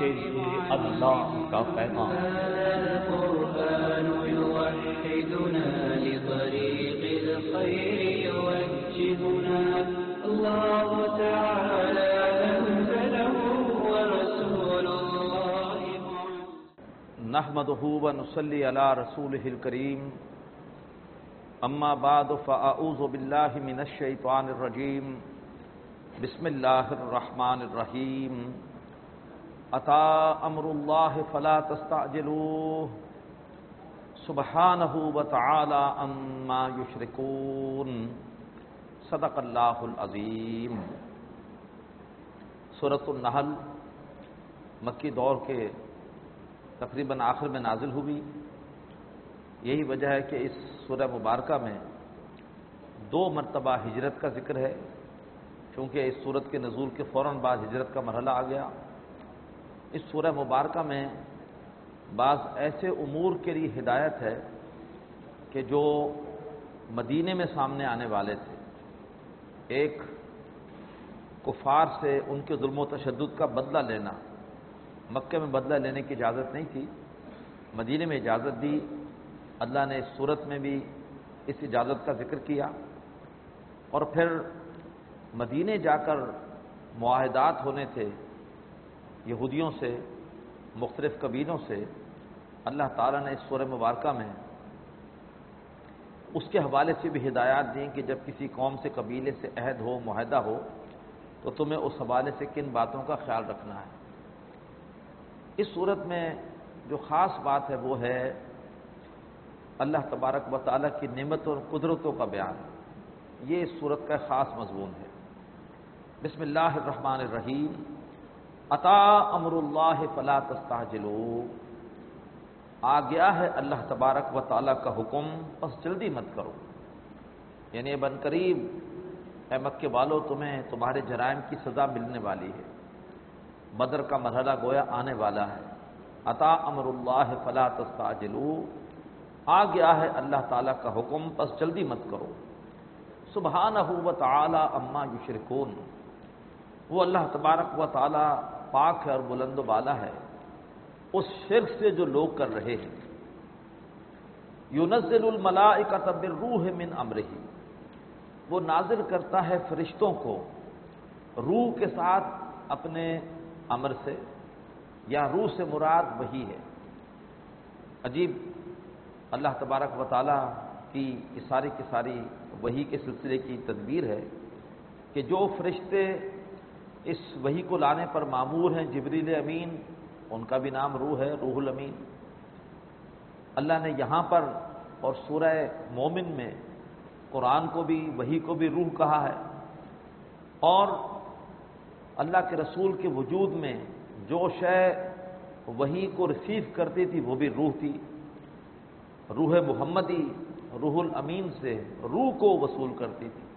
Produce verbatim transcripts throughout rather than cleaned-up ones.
یہ اللہ کا پیغام۔ القرآن يوحدنا لطريق الخير يوجهنا الله تعالى أنزله ورسول الله نحمده ونصلي على رسوله الكريم اما بعد فاعوذ بالله من الشيطان الرجيم بسم الله الرحمن الرحيم اتی امر الله فلا تستعجلوه سبحانه وتعالى عما يشركون صدق اللہ العظیم۔ سورۃ النحل مکی دور کے تقریباً آخر میں نازل ہوئی۔ یہی وجہ ہے کہ اس سورہ مبارکہ میں دو مرتبہ ہجرت کا ذکر ہے، چونکہ اس سورت کے نزول کے فوراً بعد ہجرت کا مرحلہ آ گیا۔ اس سورہ مبارکہ میں بعض ایسے امور کے لیے ہدایت ہے کہ جو مدینے میں سامنے آنے والے تھے۔ ایک کفار سے ان کے ظلم و تشدد کا بدلہ لینا، مکے میں بدلہ لینے کی اجازت نہیں تھی، مدینے میں اجازت دی۔ اللہ نے اس صورت میں بھی اس اجازت کا ذکر کیا، اور پھر مدینے جا کر معاہدات ہونے تھے یہودیوں سے، مختلف قبیلوں سے۔ اللہ تعالیٰ نے اس سورہ مبارکہ میں اس کے حوالے سے بھی ہدایات دیں کہ جب کسی قوم سے، قبیلے سے عہد ہو، معاہدہ ہو، تو تمہیں اس حوالے سے کن باتوں کا خیال رکھنا ہے۔ اس صورت میں جو خاص بات ہے وہ ہے اللہ تبارک و تعالیٰ کی نعمتوں اور قدرتوں کا بیان۔ یہ اس صورت کا خاص مضمون ہے۔ بسم اللہ الرحمن الرحیم۔ اتی امر اللہ فلا تستعجلوا، آ گیا ہے اللہ تبارک و تعالیٰ کا حکم، بس جلدی مت کرو۔ یعنی بن قریب اے مکے والو، تمہیں تمہارے جرائم کی سزا ملنے والی ہے۔ بدر کا مرحلہ گویا آنے والا ہے۔ اتی امر اللہ فلا تستعجلوا، آ گیا ہے اللہ تعالیٰ کا حکم، بس جلدی مت کرو۔ سبحانہ و تعالی عما یشرکون، وہ اللہ تبارک و تعالی پاک ہے اور بلند و بالا ہے اس شرک سے جو لوگ کر رہے ہیں۔ ينزل الملائکۃ بالروح من امرہ، وہ نازل کرتا ہے فرشتوں کو روح کے ساتھ اپنے امر سے، یا روح سے مراد وحی ہے۔ عجیب اللہ تبارک و تعالیٰ کی یہ ساری کی ساری وحی کے سلسلے کی تدبیر ہے کہ جو فرشتے اس وحی کو لانے پر مامور ہیں، جبریل امین، ان کا بھی نام روح ہے، روح الامین۔ اللہ نے یہاں پر اور سورہ مومن میں قرآن کو بھی، وحی کو بھی روح کہا ہے، اور اللہ کے رسول کے وجود میں جو شے وحی کو ریسیو کرتی تھی وہ بھی روح تھی۔ روح محمدی روح الامین سے روح کو وصول کرتی تھی۔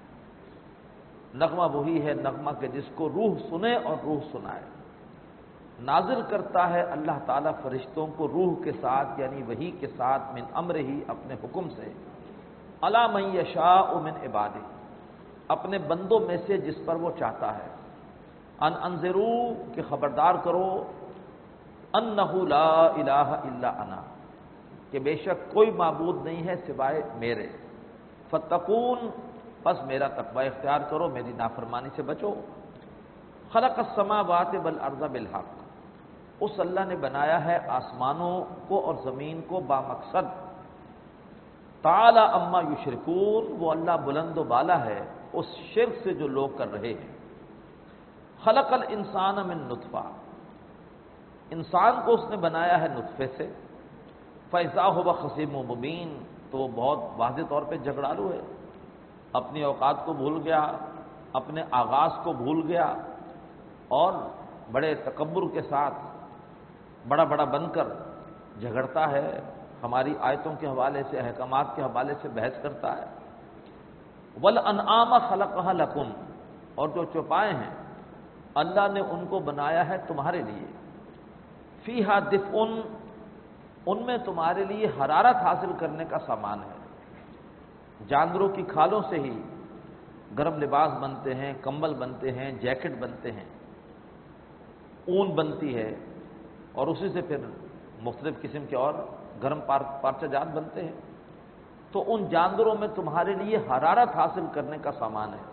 نغمہ وہی ہے نغمہ کہ جس کو روح سنے اور روح سنائے۔ نازل کرتا ہے اللہ تعالیٰ فرشتوں کو روح کے ساتھ، یعنی وحی کے ساتھ، من امر ہی، اپنے حکم سے، علی من یشاء من عبادہ، اپنے بندوں میں سے جس پر وہ چاہتا ہے۔ ان انذروا، کہ خبردار کرو، انہ لا الہ الا انا، کہ بے شک کوئی معبود نہیں ہے سوائے میرے۔ فتقون، پس میرا تقوی اختیار کرو، میری نافرمانی سے بچو۔ خلق السماوات والارض بالحق، اس اللہ نے بنایا ہے آسمانوں کو اور زمین کو بامقصد۔ تعالی عما یشرکون، وہ اللہ بلند و بالا ہے اس شرک سے جو لوگ کر رہے ہیں۔ خلق الانسان من نطفہ، انسان کو اس نے بنایا ہے نطفے سے۔ فَإِذَا هُوَ خَصِيمٌ مُبِينٌ، تو وہ بہت واضح طور پہ جھگڑالو ہے، اپنی اوقات کو بھول گیا، اپنے آغاز کو بھول گیا، اور بڑے تکبر کے ساتھ بڑا بڑا بن کر جھگڑتا ہے، ہماری آیتوں کے حوالے سے، احکامات کے حوالے سے بحث کرتا ہے۔ وَالْأَنْعَامَ خَلَقَهَا لَكُمْ، اور جو چوپائے ہیں اللہ نے ان کو بنایا ہے تمہارے لیے۔ فِيهَا دِفْءٌ، ان میں تمہارے لیے حرارت حاصل کرنے کا سامان ہے۔ جانوروں کی کھالوں سے ہی گرم لباس بنتے ہیں، کمبل بنتے ہیں، جیکٹ بنتے ہیں۔ اون بنتی ہے اور اسی سے پھر مختلف قسم کے اور گرم پارچہ جات بنتے ہیں. تو ان جانوروں میں تمہارے لیے حرارت حاصل کرنے کا سامان ہے.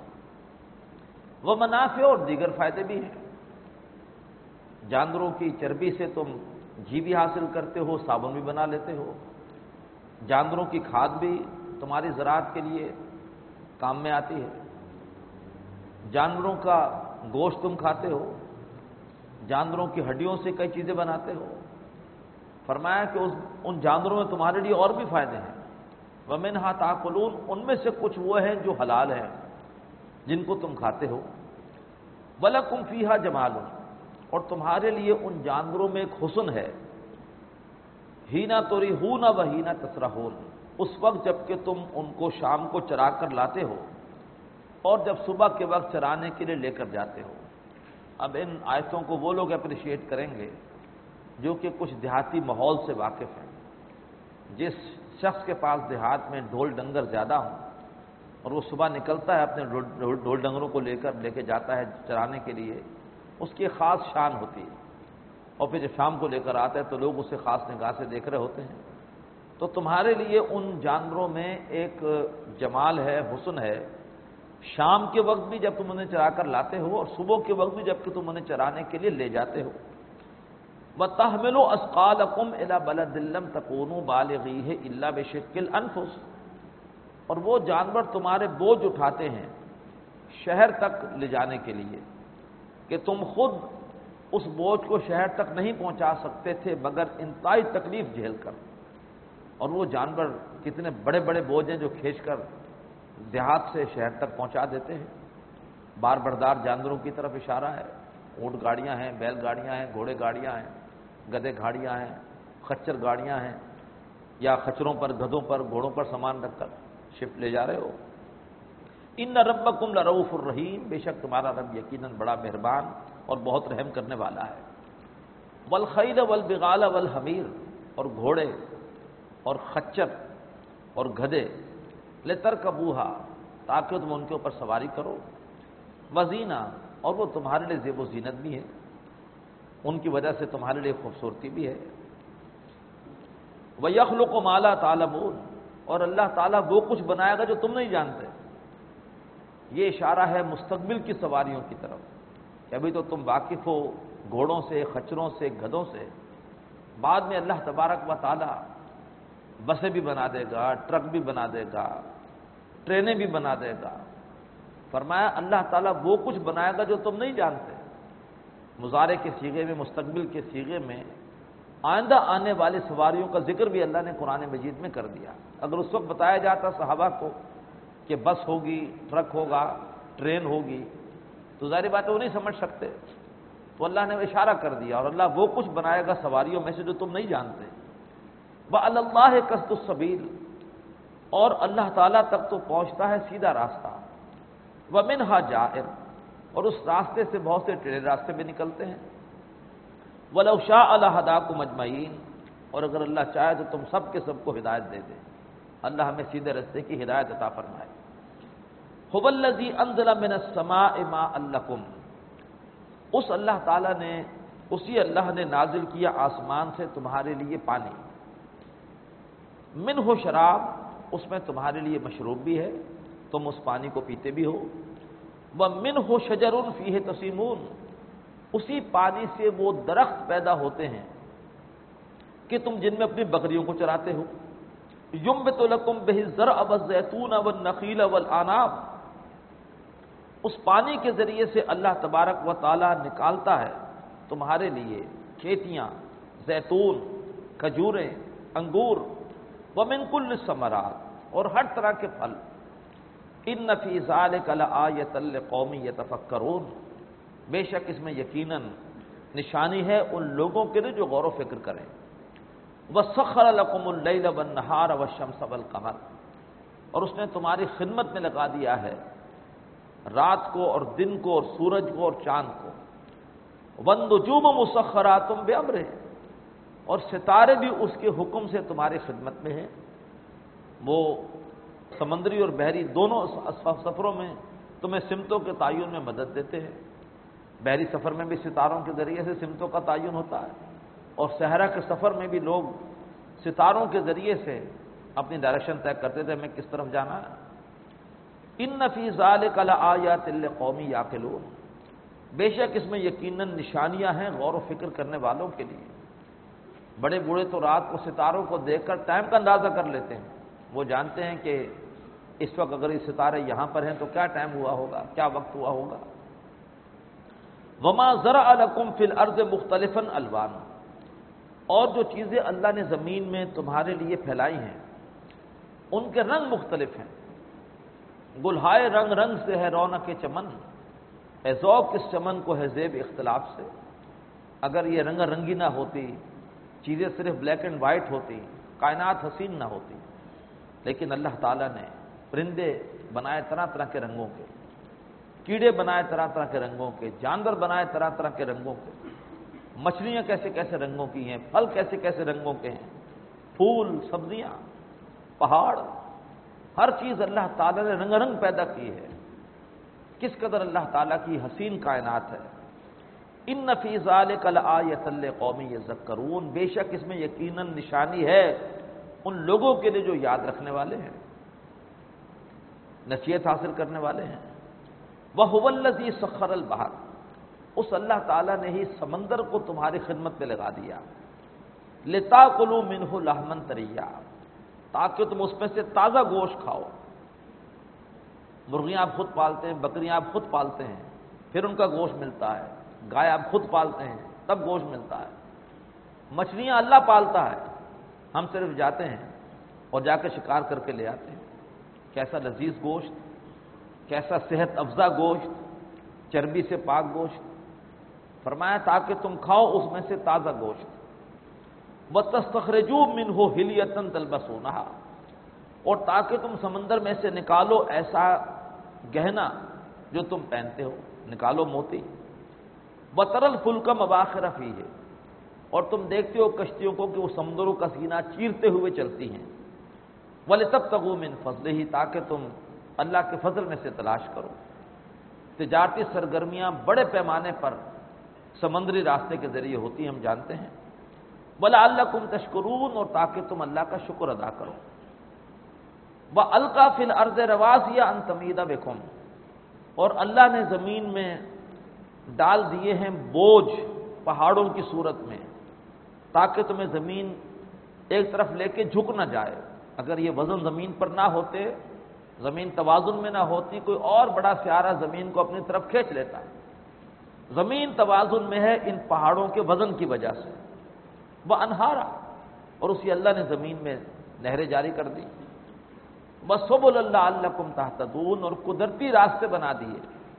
وہ منافع اور دیگر فائدے بھی ہیں. جانوروں کی چربی سے تم گھی بھی حاصل کرتے ہو، صابن بھی بنا لیتے ہو. جانوروں کی کھاد بھی تمہاری زراعت کے لیے کام میں آتی ہے. جانوروں کا گوشت تم کھاتے ہو، جانوروں کی ہڈیوں سے کئی چیزیں بناتے ہو. فرمایا کہ اس ان جانوروں میں تمہارے لیے اور بھی فائدے ہیں. وَمِنْهَا تَأْكُلُونَ، ان میں سے کچھ وہ ہیں جو حلال ہیں جن کو تم کھاتے ہو. وَلَكُمْ فِيهَا جَمَالٌ، اور تمہارے لیے ان جانوروں میں ایک حسن ہے. ہینا تُرِیحُونَ وَحِینَ تَسْرَحُونَ، اس وقت جب کہ تم ان کو شام کو چرا کر لاتے ہو اور جب صبح کے وقت چرانے کے لیے لے کر جاتے ہو. اب ان آیتوں کو وہ لوگ اپریشیٹ کریں گے جو کہ کچھ دیہاتی ماحول سے واقف ہیں. جس شخص کے پاس دیہات میں ڈھول ڈنگر زیادہ ہوں اور وہ صبح نکلتا ہے اپنے ڈھول ڈنگروں کو لے کر لے کے جاتا ہے چرانے کے لیے، اس کی ایک خاص شان ہوتی ہے. اور پھر جب شام کو لے کر آتا ہے تو لوگ اسے خاص نگاہ سے دیکھ رہے ہوتے ہیں. تو تمہارے لیے ان جانوروں میں ایک جمال ہے، حسن ہے. شام کے وقت بھی جب تم انہیں چرا کر لاتے ہو اور صبح کے وقت بھی جب کہ تم انہیں چرانے کے لیے لے جاتے ہو. وَتَحْمِلُ أَثْقَالَكُمْ إِلَىٰ بَلَدٍ لَّمْ تَكُونُوا بَالِغِيهِ إِلَّا بِشِقِّ الْأَنفُسِ، اور وہ جانور تمہارے بوجھ اٹھاتے ہیں شہر تک لے جانے کے لیے کہ تم خود اس بوجھ کو شہر تک نہیں پہنچا سکتے تھے مگر انتہائی تکلیف جھیل کر. اور وہ جانور کتنے بڑے بڑے بوجھ ہیں جو کھینچ کر دیہات سے شہر تک پہنچا دیتے ہیں. بار بردار جانوروں کی طرف اشارہ ہے. اونٹ گاڑیاں ہیں، بیل گاڑیاں ہیں، گھوڑے گاڑیاں ہیں، گدھے گاڑیاں ہیں، خچر گاڑیاں ہیں، یا خچروں پر، گدھوں پر، گھوڑوں پر سامان رکھ کر شپ لے جا رہے ہو. ان ربکم لرؤوف الرحیم، بے شک تمہارا رب یقیناً بڑا مہربان اور بہت رحم کرنے والا ہے. والخیل والبغال والحمیر، اور گھوڑے اور خچر اور گدھے، لترکبوہا، تاکہ تم ان کے اوپر سواری کرو. وزینہ، اور وہ تمہارے لیے زیب و زینت بھی ہے، ان کی وجہ سے تمہارے لیے خوبصورتی بھی ہے. وَيَخْلُقُ مَا لَا تَعْلَمُونَ، اور اللہ تعالیٰ وہ کچھ بنائے گا جو تم نہیں جانتے. یہ اشارہ ہے مستقبل کی سواریوں کی طرف کہ ابھی تو تم واقف ہو گھوڑوں سے، خچروں سے، گدھوں سے. بعد میں اللہ تبارک و تعالیٰ بسیں بھی بنا دے گا، ٹرک بھی بنا دے گا، ٹرینیں بھی بنا دے گا. فرمایا اللہ تعالیٰ وہ کچھ بنائے گا جو تم نہیں جانتے. مضارع کے صیغے میں، مستقبل کے صیغے میں آئندہ آنے والی سواریوں کا ذکر بھی اللہ نے قرآن مجید میں کر دیا. اگر اس وقت بتایا جاتا صحابہ کو کہ بس ہوگی، ٹرک ہوگا، ٹرین ہوگی، تو ظاہر بات ہے وہ نہیں سمجھ سکتے. تو اللہ نے اشارہ کر دیا، اور اللہ وہ کچھ بنائے گا سواریوں میں سے جو تم نہیں جانتے. وَعَلَى اللَّهِ قَصْدُ السَّبِيلِ، اور اللہ تعالیٰ تک تو پہنچتا ہے سیدھا راستہ. وَمِنْهَا جَائِرٌ، اور اس راستے سے بہت سے ٹیڑھے راستے بھی نکلتے ہیں. وَلَوْ شَاءَ لَهَدَاكُمْ أَجْمَعِينَ، اور اگر اللہ چاہے تو تم سب کے سب کو ہدایت دے دے. اللہ ہمیں سیدھے راستے کی ہدایت عطا فرمائے. هُوَ الَّذِي أَنزَلَ مِنَ السَّمَاءِ مَاءً لَكُمْ، اس اللہ تعالیٰ نے، اسی اللہ نے نازل کیا آسمان سے تمہارے لیے پانی. منہ شراب، اس میں تمہارے لیے مشروب بھی ہے، تم اس پانی کو پیتے بھی ہو. وَمِنْهُ شَجَرٌ فِيهِ تَسِيمُونَ، اسی پانی سے وہ درخت پیدا ہوتے ہیں کہ تم جن میں اپنی بکریوں کو چراتے ہو. يُنبِتُ لَكُمْ بِهِ الزَّرْعَ وَالزَّيْتُونَ وَالنَّخِيلَ وَالْأَعْنَابَ، اس پانی کے ذریعے سے اللہ تبارک و تعالی نکالتا ہے تمہارے لیے کھیتیاں، زیتون، کھجوریں، انگور. وَمِن كُلِّ الثَّمَرَاتِ، اور ہر طرح کے پھل. إِنَّ فِي ذَلِكَ لَآيَةً لِقَوْمٍ يَتَفَكَّرُونَ، بے شک اس میں یقیناً نشانی ہے ان لوگوں کے لیے جو غور و فکر کریں. وَسَخَّرَ لَكُمُ اللَّيْلَ وَالنَّهَارَ وَالشَّمْسَ وَالْقَمَرَ، اور اس نے تمہاری خدمت میں لگا دیا ہے رات کو اور دن کو اور سورج کو اور چاند کو. وَالنُّجُومُ مُسَخَّرَاتٌ بِأَمْرِهِ، اور ستارے بھی اس کے حکم سے تمہاری خدمت میں ہیں. وہ سمندری اور بحری دونوں سفروں میں تمہیں سمتوں کے تعین میں مدد دیتے ہیں. بحری سفر میں بھی ستاروں کے ذریعے سے سمتوں کا تعین ہوتا ہے، اور صحرا کے سفر میں بھی لوگ ستاروں کے ذریعے سے اپنی ڈائریکشن طے کرتے تھے ہمیں کس طرف جانا ہے۔ ان فی ذلک لآیات لقوم یعقلون، بے شک اس میں یقیناً نشانیاں ہیں غور و فکر کرنے والوں کے لیے۔ بڑے بوڑھے تو رات کو ستاروں کو دیکھ کر ٹائم کا اندازہ کر لیتے ہیں، وہ جانتے ہیں کہ اس وقت اگر یہ ستارے یہاں پر ہیں تو کیا ٹائم ہوا ہوگا، کیا وقت ہوا ہوگا۔ وما زرع لکم فی الارض مختلفا الوان، اور جو چیزیں اللہ نے زمین میں تمہارے لیے پھیلائی ہیں ان کے رنگ مختلف ہیں۔ گلہائے رنگ رنگ سے ہے رونق چمن، اے ذوق اس چمن کو ہے زیب اختلاف سے۔ اگر یہ رنگ رنگی نہ ہوتی، چیزیں صرف بلیک اینڈ وائٹ ہوتی، کائنات حسین نہ ہوتی، لیکن اللہ تعالیٰ نے پرندے بنائے طرح طرح کے رنگوں کے، کیڑے بنائے طرح طرح کے رنگوں کے، جانور بنائے طرح طرح کے رنگوں کے، مچھلیاں کیسے کیسے رنگوں کی ہیں، پھل کیسے کیسے رنگوں کے ہیں، پھول، سبزیاں، پہاڑ، ہر چیز اللہ تعالیٰ نے رنگ رنگ پیدا کی ہے۔ کس قدر اللہ تعالیٰ کی حسین کائنات ہے۔ ان فی ذلک لآیۃ لقوم یذکرون، بے شک اس میں یقیناً نشانی ہے ان لوگوں کے لیے جو یاد رکھنے والے ہیں، نصیحت حاصل کرنے والے ہیں۔ وَهُوَ الَّذِي سَخَّرَ الْبَحْرَ، اس اللہ تعالیٰ نے ہی سمندر کو تمہاری خدمت میں لگا دیا، لِتَأْكُلُوا مِنْهُ لَحْمًا طَرِيًّا، تاکہ تم اس میں سے تازہ گوشت کھاؤ۔ مرغیاں آپ خود پالتے ہیں، بکریاں آپ خود پالتے ہیں، پھر ان کا گوشت ملتا ہے، گائے آپ خود پالتے ہیں تب گوشت ملتا ہے، مچھلیاں اللہ پالتا ہے، ہم صرف جاتے ہیں اور جا کے شکار کر کے لے آتے ہیں۔ کیسا لذیذ گوشت، کیسا صحت افزا گوشت، چربی سے پاک گوشت، فرمایا تاکہ تم کھاؤ اس میں سے تازہ گوشت۔ وَتَسْتَخْرِجُوا مِنْهُ حِلْيَةً تَلْبَسُونَهَا، اور تاکہ تم سمندر میں سے نکالو ایسا گہنا جو تم پہنتے ہو، نکالو موتی۔ وَتَرَى الْفُلْكَ مَوَاخِرَ فِيهِ، اور تم دیکھتے ہو کشتیوں کو کہ وہ سمندروں کا سینہ چیرتے ہوئے چلتی ہیں۔ وَلِتَبْتَغُوا مِنْ فَضْلِهِ، تاکہ تم اللہ کے فضل میں سے تلاش کرو۔ تجارتی سرگرمیاں بڑے پیمانے پر سمندری راستے کے ذریعے ہوتی ہیں، ہم جانتے ہیں۔ وَلَعَلَّكُمْ تَشْكُرُونَ، اور تاکہ تم اللہ کا شکر ادا کرو۔ وَأَلْقَى فِي الْأَرْضِ رَوَاسِيَ أَن تَمِيدَ بِكُمْ، اور اللہ نے زمین میں ڈال دیے ہیں بوجھ پہاڑوں کی صورت میں، تاکہ تمہیں زمین ایک طرف لے کے جھک نہ جائے۔ اگر یہ وزن زمین پر نہ ہوتے، زمین توازن میں نہ ہوتی، کوئی اور بڑا سیارہ زمین کو اپنی طرف کھینچ لیتا۔ زمین توازن میں ہے ان پہاڑوں کے وزن کی وجہ سے۔ وہ انہارا، اور اسی اللہ نے زمین میں نہریں جاری کر دی۔ وَسُبُلَ لَعَلَّكُمْ تَهْتَدُونَ، اور قدرتی راستے بنا دیے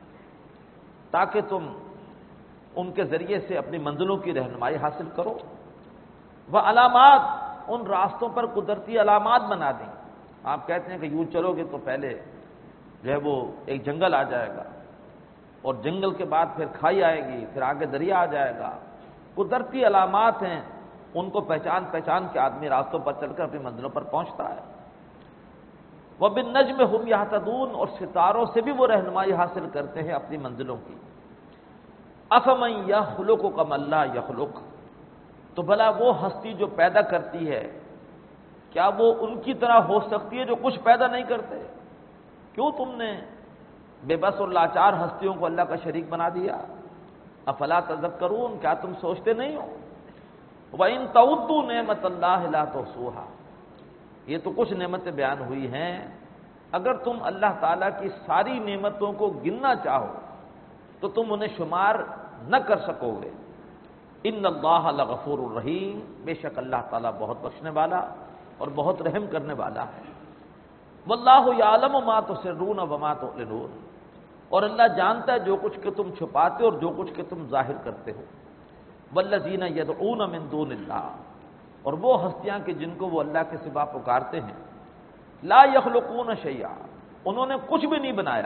تاکہ تم ان کے ذریعے سے اپنی منزلوں کی رہنمائی حاصل کرو۔ وَعَلَامَاتٍ، ان راستوں پر قدرتی علامات بنا دیں۔ آپ کہتے ہیں کہ یوں چلو گے تو پہلے جو ہے وہ ایک جنگل آ جائے گا، اور جنگل کے بعد پھر کھائی آئے گی، پھر آگے دریا آ جائے گا۔ قدرتی علامات ہیں، ان کو پہچان پہچان کے آدمی راستوں پر چل کر اپنی منزلوں پر پہنچتا ہے۔ وَبِالنَّجْمِ هُمْ يَهْتَدُونَ، اور ستاروں سے بھی وہ رہنمائی حاصل کرتے ہیں اپنی منزلوں کی۔ أَفَمَن يَخْلُقُ كَمَن لَّا يَخْلُقُ، تو بھلا وہ ہستی جو پیدا کرتی ہے، کیا وہ ان کی طرح ہو سکتی ہے جو کچھ پیدا نہیں کرتے؟ کیوں تم نے بے بس اور لاچار ہستیوں کو اللہ کا شریک بنا دیا؟ افلا تذکرون، کیا تم سوچتے نہیں ہو؟ وَإِن تَعُدُّوا نِعْمَتَ اللَّهِ لَا تُحْصُوهَا، یہ تو کچھ نعمتیں بیان ہوئی ہیں، اگر تم اللہ تعالیٰ کی ساری نعمتوں کو گننا چاہو تو تم انہیں شمار نہ کر سکو گے۔ ان اللہ لغفور الرحیم، بے شک اللہ تعالیٰ بہت بخشنے والا اور بہت رحم کرنے والا ہے۔ واللہ یعلم ما تسرون وما تعلنون، اور اللہ جانتا ہے جو کچھ کہ تم چھپاتے اور جو کچھ کہ تم ظاہر کرتے ہو۔ والذین یدعون من دون اللہ، اور وہ ہستیاں کہ جن کو وہ اللہ کے سوا پکارتے ہیں، لا یخلقون شیئا، انہوں نے کچھ بھی نہیں بنایا،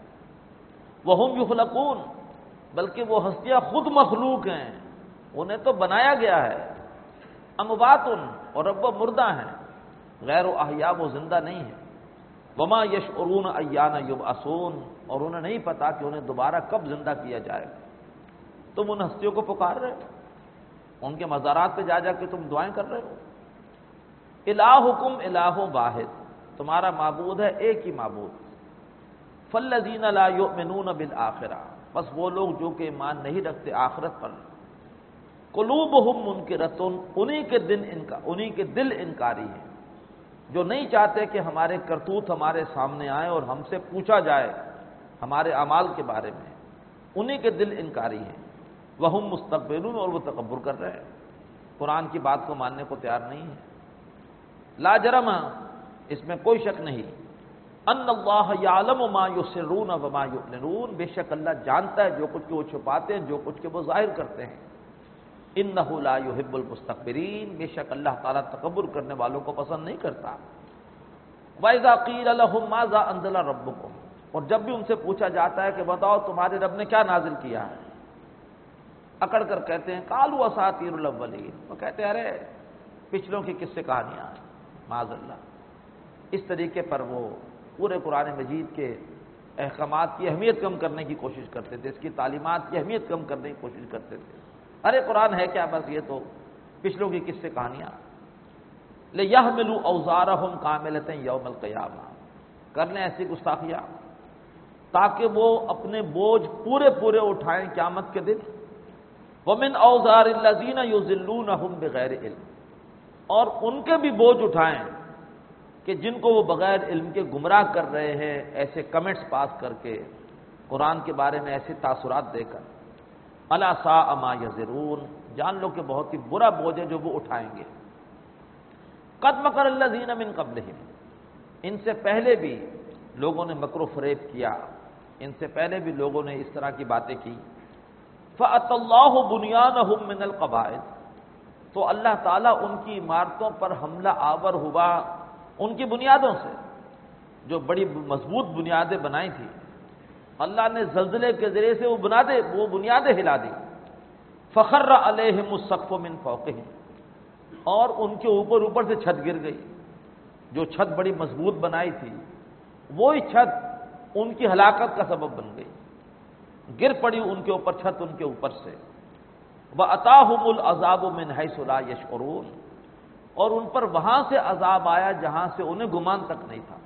وہم یخلقون، بلکہ وہ ہستیاں خود مخلوق ہیں، انہیں تو بنایا گیا ہے۔ اموات، اور اب وہ مردہ ہیں، غیر احیاء، وہ زندہ نہیں ہیں۔ وما یشعرون ایان یبعثون، اور انہیں نہیں پتا کہ انہیں دوبارہ کب زندہ کیا جائے گا۔ تم ان ہستیوں کو پکار رہے ہو، ان کے مزارات پہ جا جا کے تم دعائیں کر رہے ہو۔ الہکم الہ واحد، تمہارا معبود ہے ایک ہی معبود۔ فالذین لا یؤمنون بالآخرہ، بس وہ لوگ جو کہ ایمان نہیں رکھتے آخرت پر، قلوبہم منکرۃ، انہی کے دل انکار انہی کے دل انکاری ہیں، جو نہیں چاہتے کہ ہمارے کرتوت ہمارے سامنے آئے اور ہم سے پوچھا جائے ہمارے اعمال کے بارے میں، انہی کے دل انکاری ہیں۔ وہم مستکبرون، اور وہ تکبر کر رہے ہیں، قرآن کی بات کو ماننے کو تیار نہیں ہے۔ لا جرم، اس میں کوئی شک نہیں، ان اللہ یعلم ما یسرون وما یعلنون، بے شک اللہ جانتا ہے جو کچھ کہ وہ چھپاتے ہیں، جو کچھ کہ وہ ظاہر کرتے ہیں۔ انہ لا یحب المستکبرین، بے شک اللہ تعالیٰ تکبر کرنے والوں کو پسند نہیں کرتا۔ وَإِذَا قِيلَ لَهُم مَاذَا أَنزَلَ رَبُّكُمْ، اور جب بھی ان سے پوچھا جاتا ہے کہ بتاؤ تمہارے رب نے کیا نازل کیا ہے، اکڑ کر کہتے ہیں قالوا اساطیر الاولین، وہ کہتے ہیں ارے پچھلوں کی قصے کہانیاں ہیں، معاذ اللہ۔ اس طریقے پر وہ پورے قرآن مجید کے احکامات کی اہمیت کم کرنے کی کوشش کرتے تھے، اس کی تعلیمات کی اہمیت کم کرنے کی کوشش کرتے تھے۔ ارے قرآن ہے کیا، بس یہ تو پچھلوں کی قصے کہانیاں۔ لِيَحْمِلُوا أَوْزَارَهُمْ كَامِلَةً يَوْمَ الْقِيَامَةِ، کر لیں ایسی گستاخیاں تاکہ وہ اپنے بوجھ پورے پورے اٹھائیں قیامت کے دن۔ وَمِنْ أَوْزَارِ الَّذِينَ يُضِلُّونَهُمْ بِغَيْرِ عِلْمٍ، اور ان کے بھی بوجھ اٹھائیں کہ جن کو وہ بغیر علم کے گمراہ کر رہے ہیں، ایسے کمنٹس پاس کر کے، قرآن کے بارے میں ایسے تاثرات دے کر۔ الا ساء ما یزرون، جان لو کہ بہت ہی برا بوجھ ہے جو وہ اٹھائیں گے۔ قد مکر الذین من قبلہم، ان سے پہلے بھی لوگوں نے مکر و فریب کیا، ان سے پہلے بھی لوگوں نے اس طرح کی باتیں کی۔ فأتی اللہ بنیانہم من القواعد، تو اللہ تعالیٰ ان کی عمارتوں پر حملہ آور ہوا ان کی بنیادوں سے، جو بڑی مضبوط بنیادیں بنائی تھیں، اللہ نے زلزلے کے ذریعے سے وہ بنیادیں وہ بنیادیں ہلا دی۔ فخر علیہم السقف من فوقہم، اور ان کے اوپر اوپر سے چھت گر گئی، جو چھت بڑی مضبوط بنائی تھی وہی چھت ان کی ہلاکت کا سبب بن گئی، گر پڑی ان کے اوپر چھت ان کے اوپر سے۔ وَأَتَاهُمُ الْعَذَابُ مِنْ حَيْثُ لَا يَشْعُرُونَ، اور ان پر وہاں سے عذاب آیا جہاں سے انہیں گمان تک نہیں تھا۔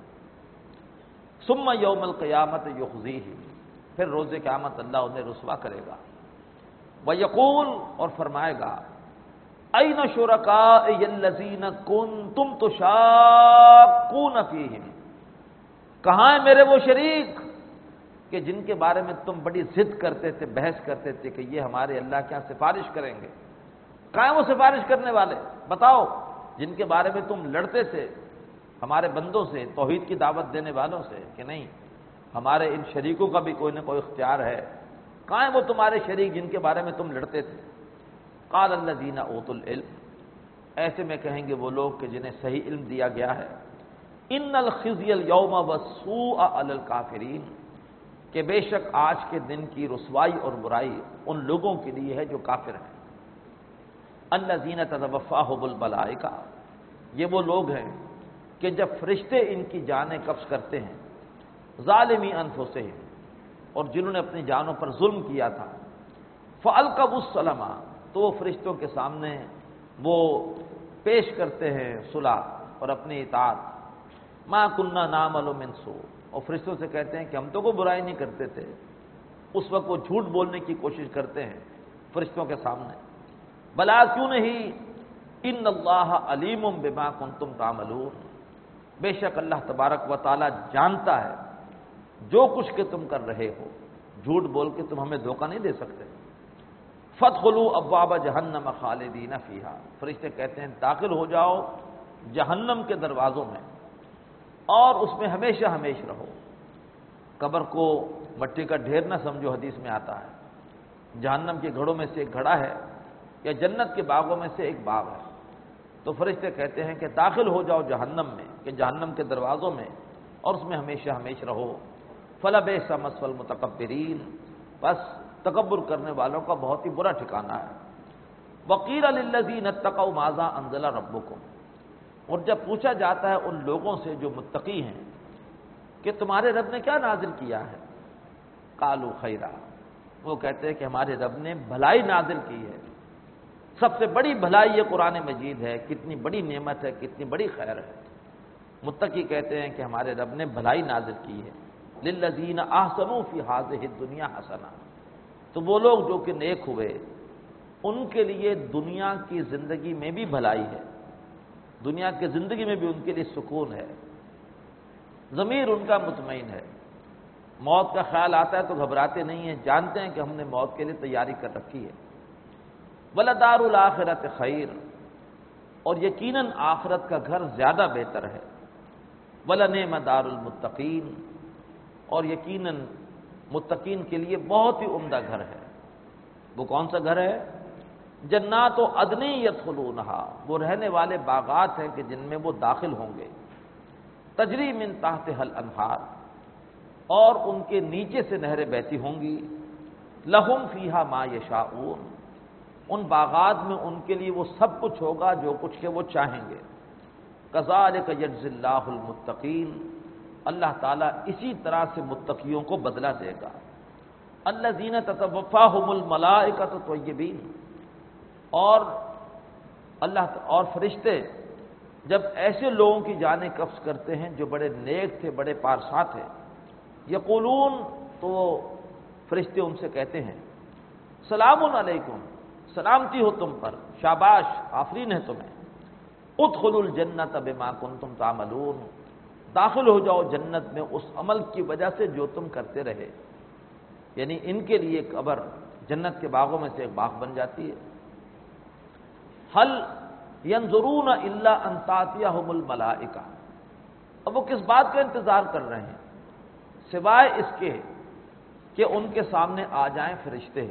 ثُمَّ يَوْمَ الْقِيَامَةِ يُخْزِيهِمْ، پھر روز قیامت اللہ انہیں رسوا کرے گا۔ وَيَقُولُ، اور فرمائے گا، أَيْنَ شُرَكَائِيَ الَّذِينَ كُنتُمْ تُشَاقُّونَ فِيهِمْ، کہاں ہیں میرے وہ شریک کہ جن کے بارے میں تم بڑی ضد کرتے تھے، بحث کرتے تھے کہ یہ ہمارے اللہ کے یہاں سفارش کریں گے؟ کہاں ہیں وہ سفارش کرنے والے؟ بتاؤ، جن کے بارے میں تم لڑتے تھے ہمارے بندوں سے، توحید کی دعوت دینے والوں سے کہ نہیں ہمارے ان شریکوں کا بھی کوئی نہ کوئی اختیار ہے، کہاں ہیں وہ تمہارے شریک جن کے بارے میں تم لڑتے تھے؟ قال الذین اوتوا العلم، ایسے میں کہیں گے وہ لوگ کہ جنہیں صحیح علم دیا گیا ہے، ان الخزي اليوم والسوء علی الکافرین، کہ بے شک آج کے دن کی رسوائی اور برائی ان لوگوں کے لیے ہے جو کافر ہیں۔ الذین تتوفاہم الملائکہ، یہ وہ لوگ ہیں کہ جب فرشتے ان کی جانیں قبض کرتے ہیں، ظالمی انفسہم، اور جنہوں نے اپنی جانوں پر ظلم کیا تھا، فألقوا السلام، تو وہ فرشتوں کے سامنے وہ پیش کرتے ہیں صلح اور اپنی اطاعت۔ ما کننا نعمل من سوء، اور فرشتوں سے کہتے ہیں کہ ہم تو کوئی برائی نہیں کرتے تھے۔ اس وقت وہ جھوٹ بولنے کی کوشش کرتے ہیں فرشتوں کے سامنے، بلا کیوں نہیں، ان اللہ علیم بما کنتم تعملون، بے شک اللہ تبارک و تعالی جانتا ہے جو کچھ کہ تم کر رہے ہو، جھوٹ بول کے تم ہمیں دھوکہ نہیں دے سکتے۔ فادخلوا ابواب جہنم خالدین فیہا، فرشتے کہتے ہیں داخل ہو جاؤ جہنم کے دروازوں میں اور اس میں ہمیشہ ہمیشہ رہو۔ قبر کو مٹی کا ڈھیر نہ سمجھو، حدیث میں آتا ہے جہنم کے گھڑوں میں سے ایک گھڑا ہے یا جنت کے باغوں میں سے ایک باغ ہے۔ تو فرشتے کہتے ہیں کہ داخل ہو جاؤ جہنم میں، کہ جہنم کے دروازوں میں، اور اس میں ہمیشہ ہمیشہ رہو۔ فلبئس مثوى المتکبرین، بس تکبر کرنے والوں کا بہت ہی برا ٹھکانہ ہے۔ وقیل للذین اتقوا ماذا انزل ربکم، اور جب پوچھا جاتا ہے ان لوگوں سے جو متقی ہیں کہ تمہارے رب نے کیا نازل کیا ہے، قالوا خیرا، وہ کہتے ہیں کہ ہمارے رب نے بھلائی نازل کی ہے، سب سے بڑی بھلائی یہ قرآن مجید ہے، کتنی بڑی نعمت ہے، کتنی بڑی خیر ہے۔ متقی کہتے ہیں کہ ہمارے رب نے بھلائی نازل کی ہے، للذین احسنوا فی ہذہ الدنیا حسنہ، تو وہ لوگ جو کہ نیک ہوئے ان کے لیے دنیا کی زندگی میں بھی بھلائی ہے، دنیا کی زندگی میں بھی ان کے لیے سکون ہے، ضمیر ان کا مطمئن ہے، موت کا خیال آتا ہے تو گھبراتے نہیں ہیں، جانتے ہیں کہ ہم نے موت کے لیے تیاری کر رکھی ہے۔ وَلَدَارُ الْآخِرَةِ خَيْرٌ، اور یقیناً آخرت کا گھر زیادہ بہتر ہے، وَلَنِعْمَ دَارُ الْمُتَّقِينَ، اور یقیناً متقین کے لیے بہت ہی عمدہ گھر ہے۔ وہ کون سا گھر ہے؟ جنات و عدن یدخلونہا، وہ رہنے والے باغات ہیں کہ جن میں وہ داخل ہوں گے، تجری من تحتہا الانہار، اور ان کے نیچے سے نہریں بہتی ہوں گی، لہم فیہا ما یشاؤون، ان باغات میں ان کے لیے وہ سب کچھ ہوگا جو کچھ کہ وہ چاہیں گے۔ کذالک یجزی اللہ المتقین، اللہ تعالیٰ اسی طرح سے متقیوں کو بدلہ دے گا۔ الذین تتوفاہم الملائکۃ طیبین، اور اللہ اور فرشتے جب ایسے لوگوں کی جانیں قبض کرتے ہیں جو بڑے نیک تھے، بڑے پارسا تھے، یقولون، تو فرشتے ان سے کہتے ہیں سلام علیکم، سلامتی ہو تم پر، شاباش، آفرین ہے تمہیں، ادخلوا الجنۃ بما کنتم تعملون، داخل ہو جاؤ جنت میں اس عمل کی وجہ سے جو تم کرتے رہے، یعنی ان کے لیے قبر جنت کے باغوں میں سے ایک باغ بن جاتی ہے۔ حل ینظرون الا ان تاتیہم الملائکہ، اب وہ کس بات کا انتظار کر رہے ہیں سوائے اس کے کہ ان کے سامنے آ جائیں فرشتے،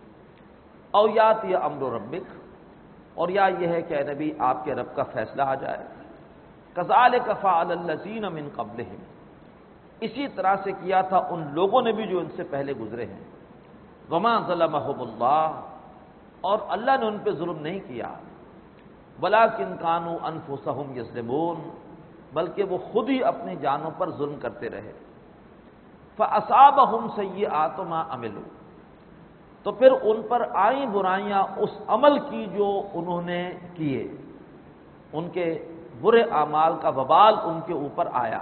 او یاتی امر ربک، اور یا یہ ہے کہ اے نبی آپ کے رب کا فیصلہ آ جائے۔ کذالک فعل الذین من قبلہم، اسی طرح سے کیا تھا ان لوگوں نے بھی جو ان سے پہلے گزرے ہیں۔ وما ظلمہم اللہ، اور اللہ نے ان پہ ظلم نہیں کیا، ولکن کانوا انفسہم یظلمون، بلکہ وہ خود ہی اپنی جانوں پر ظلم کرتے رہے۔ فاصابہم سیئات ما عملوا، تو پھر ان پر آئیں برائیاں اس عمل کی جو انہوں نے کیے، ان کے برے اعمال کا وبال ان کے اوپر آیا۔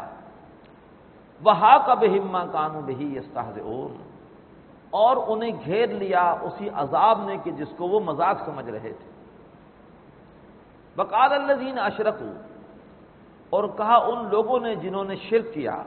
وحاق بہم ما کانوا بہ یستہزئون، اور انہیں گھیر لیا اسی عذاب نے کہ جس کو وہ مذاق سمجھ رہے تھے۔ وقال الذین اشرکوا، اور کہا ان لوگوں نے جنہوں نے شرک کیا،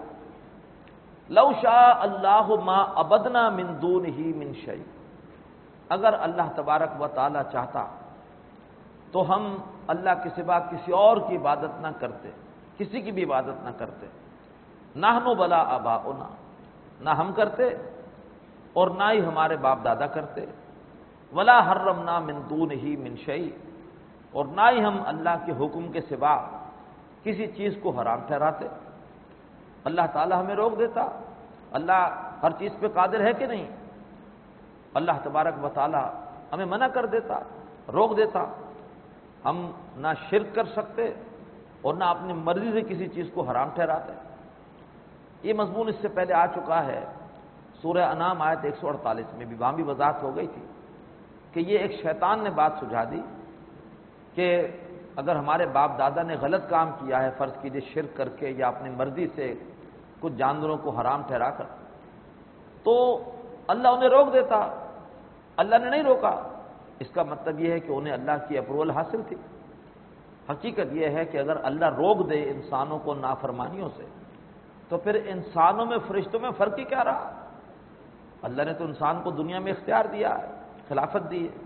لو شاء اللہ ما عبدنا من دونہ من شیء، اگر اللہ تبارک و تعالی چاہتا تو ہم اللہ کے سوا کسی اور کی عبادت نہ کرتے، کسی کی بھی عبادت نہ کرتے، نحن ولا آباؤنا، نہ ہم کرتے اور نہ ہی ہمارے باپ دادا کرتے، ولا حرمنا من دونہ من شیء، اور نہ ہی ہم اللہ کے حکم کے سوا کسی چیز کو حرام ٹھہراتے۔ اللہ تعالی ہمیں روک دیتا، اللہ ہر چیز پہ قادر ہے کہ نہیں، اللہ تبارک و تعالی ہمیں منع کر دیتا، روک دیتا، ہم نہ شرک کر سکتے اور نہ اپنی مرضی سے کسی چیز کو حرام ٹھہراتے۔ یہ مضمون اس سے پہلے آ چکا ہے سورہ انعام آیت ایک سو اڑتالیس میں بھی، وہاں بھی وضاحت ہو گئی تھی کہ یہ ایک شیطان نے بات سجھا دی کہ اگر ہمارے باپ دادا نے غلط کام کیا ہے، فرض کیجئے شرک کر کے یا اپنی مرضی سے کچھ جانوروں کو حرام ٹھہرا کر، تو اللہ انہیں روک دیتا۔ اللہ نے نہیں روکا، اس کا مطلب یہ ہے کہ انہیں اللہ کی اپروول حاصل تھی۔ حقیقت یہ ہے کہ اگر اللہ روک دے انسانوں کو نافرمانیوں سے تو پھر انسانوں میں فرشتوں میں فرق ہی کیا رہا؟ اللہ نے تو انسان کو دنیا میں اختیار دیا ہے، خلافت دی ہے۔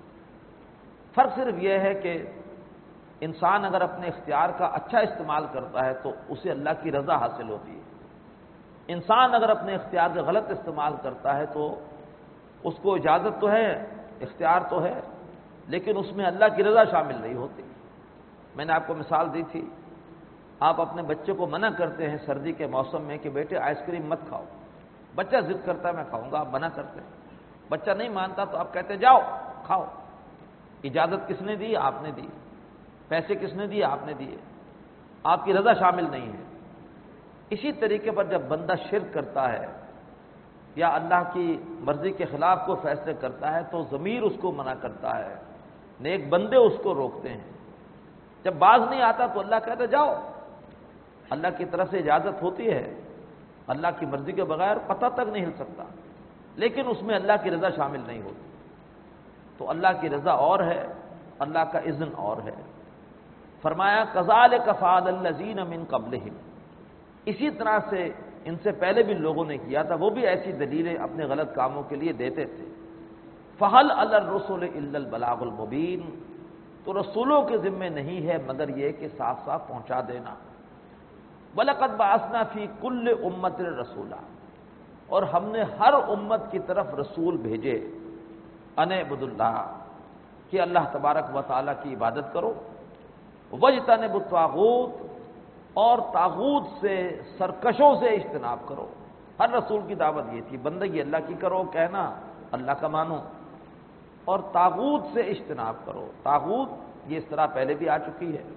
فرق صرف یہ ہے کہ انسان اگر اپنے اختیار کا اچھا استعمال کرتا ہے تو اسے اللہ کی رضا حاصل ہوتی ہے، انسان اگر اپنے اختیار کا غلط استعمال کرتا ہے تو اس کو اجازت تو ہے، اختیار تو ہے، لیکن اس میں اللہ کی رضا شامل نہیں ہوتی۔ میں نے آپ کو مثال دی تھی، آپ اپنے بچے کو منع کرتے ہیں سردی کے موسم میں کہ بیٹے آئس کریم مت کھاؤ، بچہ ضد کرتا ہے میں کھاؤں گا، آپ منع کرتے ہیں، بچہ نہیں مانتا تو آپ کہتے ہیں جاؤ کھاؤ۔ اجازت کس نے دی؟ آپ نے دی۔ پیسے کس نے دیے؟ آپ نے دیے۔ آپ کی رضا شامل نہیں ہے۔ اسی طریقے پر جب بندہ شرک کرتا ہے یا اللہ کی مرضی کے خلاف کوئی فیصلے کرتا ہے تو ضمیر اس کو منع کرتا ہے، نیک بندے اس کو روکتے ہیں۔ جب باز نہیں آتا تو اللہ کہتا جاؤ، اللہ کی طرف سے اجازت ہوتی ہے، اللہ کی مرضی کے بغیر پتہ تک نہیں ہل سکتا، لیکن اس میں اللہ کی رضا شامل نہیں ہوتی۔ تو اللہ کی رضا اور ہے، اللہ کا اذن اور ہے۔ فرمایا کذالک فعل الذین من قبلہم، اسی طرح سے ان سے پہلے بھی لوگوں نے کیا تھا، وہ بھی ایسی دلیلیں اپنے غلط کاموں کے لیے دیتے تھے۔ فہل علی الرسل الا البلاغ المبین، تو رسولوں کے ذمے نہیں ہے مگر یہ کہ صاف صاف پہنچا دینا۔ وَلَقَدْ بَعَثْنَا فِي كُلِّ أُمَّةٍ رَسُولًا، اور ہم نے ہر امت کی طرف رسول بھیجے، ان اعبدوا اللہ، کہ اللہ تبارک و تعالیٰ کی عبادت کرو، وَاجْتَنِبُوا الطَّاغُوتَ، اور طاغوت سے سرکشوں سے اجتناب کرو۔ ہر رسول کی دعوت یہ تھی، بندگی اللہ کی کرو، کہنا اللہ کا مانو، اور طاغوت سے اجتناب کرو۔ طاغوت یہ اس طرح پہلے بھی آ چکی ہے،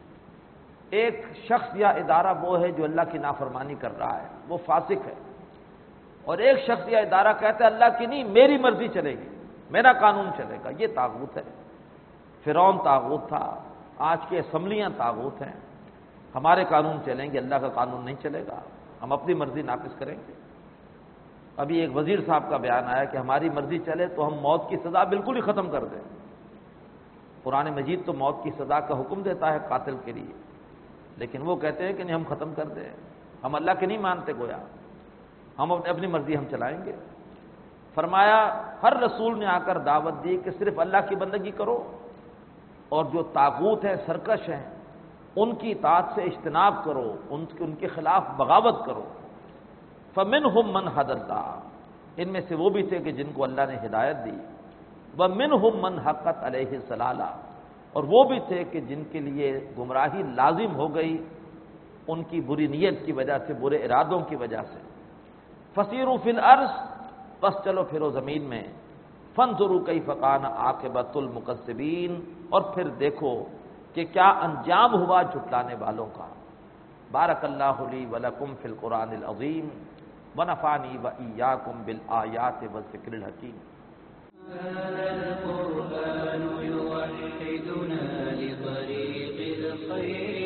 ایک شخص یا ادارہ وہ ہے جو اللہ کی نافرمانی کر رہا ہے، وہ فاسق ہے، اور ایک شخص یا ادارہ کہتا ہے اللہ کی نہیں میری مرضی چلے گی، میرا قانون چلے گا، یہ طاغوت ہے۔ فرعون طاغوت تھا، آج کی اسمبلیاں طاغوت ہیں، ہمارے قانون چلیں گے، اللہ کا قانون نہیں چلے گا، ہم اپنی مرضی نافذ کریں گے۔ ابھی ایک وزیر صاحب کا بیان آیا کہ ہماری مرضی چلے تو ہم موت کی سزا بالکل ہی ختم کر دیں۔ قرآن مجید تو موت کی سزا کا حکم دیتا ہے قاتل کے لیے، لیکن وہ کہتے ہیں کہ نہیں ہم ختم کر دیں، ہم اللہ کے نہیں مانتے، گویا ہم اپنی اپنی مرضی ہم چلائیں گے۔ فرمایا ہر رسول نے آ کر دعوت دی کہ صرف اللہ کی بندگی کرو، اور جو طاغوت ہیں، سرکش ہیں، ان کی اطاعت سے اجتناب کرو، ان کے ان کے خلاف بغاوت کرو۔ فَمِنْهُمْ مَنْ هَدَى اللَّهُ، ان میں سے وہ بھی تھے کہ جن کو اللہ نے ہدایت دی، وَمِنْهُمْ مَنْ حَقَّتْ عَلَيْهِ الضَّلَالَةُ، اور وہ بھی تھے کہ جن کے لیے گمراہی لازم ہو گئی ان کی بری نیت کی وجہ سے، برے ارادوں کی وجہ سے۔ فَسِيرُوا فِي الْأَرْضِ، بس چلو پھرو زمین میں، فَانظُرُوا كَيْفَ كَانَ عَاقِبَةُ الْمُكَذِّبِينَ، اور پھر دیکھو کہ کیا انجام ہوا جھٹلانے والوں کا۔ بارک اللہ لی ولکم فی القرآن العظیم ونفعنی وإیاکم بالآیات والذکر الحکیم۔ هذا القرآن يوحدنا لطريق الخير